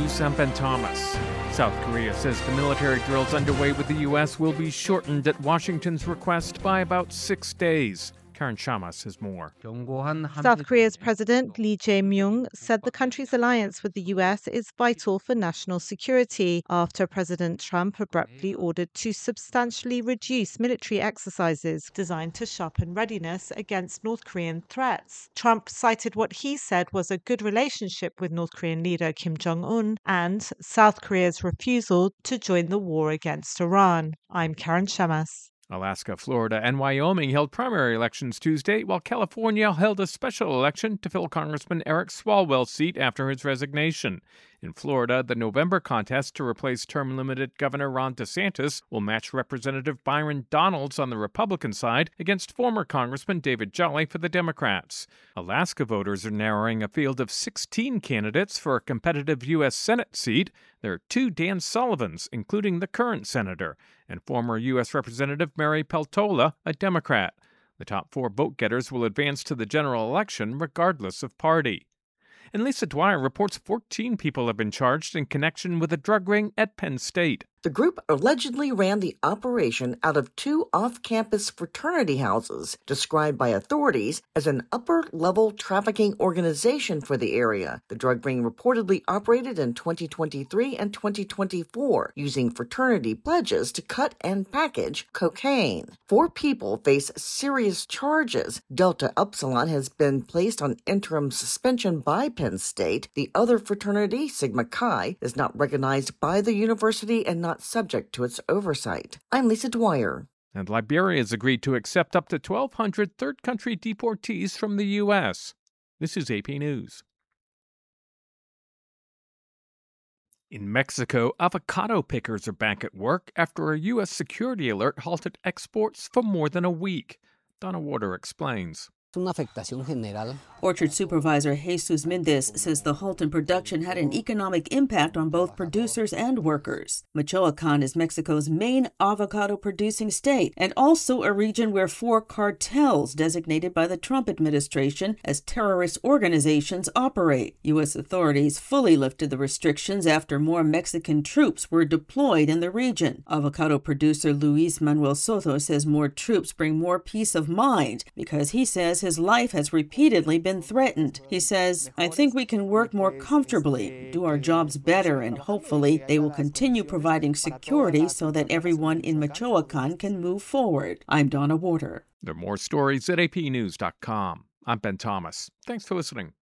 News, I'm Ben Thomas. South Korea says the military drills underway with the U.S. will be shortened at Washington's request by about 6 days. Karen Shamas has more. South Korea's President Lee Jae-myung said the country's alliance with the U.S. is vital for national security after President Trump abruptly ordered to substantially reduce military exercises designed to sharpen readiness against North Korean threats. Trump cited what he said was a good relationship with North Korean leader Kim Jong-un and South Korea's refusal to join the war against Iran. I'm Karen Shamas. Alaska, Florida, and Wyoming held primary elections Tuesday, while California held a special election to fill Congressman Eric Swalwell's seat after his resignation. In Florida, the November contest to replace term-limited Governor Ron DeSantis will match Representative Byron Donalds on the Republican side against former Congressman David Jolly for the Democrats. Alaska voters are narrowing a field of 16 candidates for a competitive U.S. Senate seat. There are 2 Dan Sullivans, including the current senator, and former U.S. Representative Mary Peltola, a Democrat. The top 4 vote-getters will advance to the general election regardless of party. And Lisa Dwyer reports 14 people have been charged in connection with a drug ring at Penn State. The group allegedly ran the operation out of 2 off-campus fraternity houses, described by authorities as an upper-level trafficking organization for the area. The drug ring reportedly operated in 2023 and 2024, using fraternity pledges to cut and package cocaine. 4 people face serious charges. Delta Upsilon has been placed on interim suspension by Penn State. The other fraternity, Sigma Chi, is not recognized by the university and not subject to its oversight. I'm Lisa Dwyer. And Liberia has agreed to accept up to 1,200 third-country deportees from the U.S. This is AP News. In Mexico, avocado pickers are back at work after a U.S. security alert halted exports for more than a week. Donna Warder explains. Orchard Supervisor Jesus Mendez says the halt in production had an economic impact on both producers and workers. Michoacan is Mexico's main avocado-producing state and also a region where 4 cartels designated by the Trump administration as terrorist organizations operate. U.S. authorities fully lifted the restrictions after more Mexican troops were deployed in the region. Avocado producer Luis Manuel Soto says more troops bring more peace of mind because he says his life has repeatedly been threatened. He says, I think we can work more comfortably, do our jobs better, and hopefully they will continue providing security so that everyone in Michoacan can move forward. I'm Donna Warder. There are more stories at apnews.com. I'm Ben Thomas. Thanks for listening.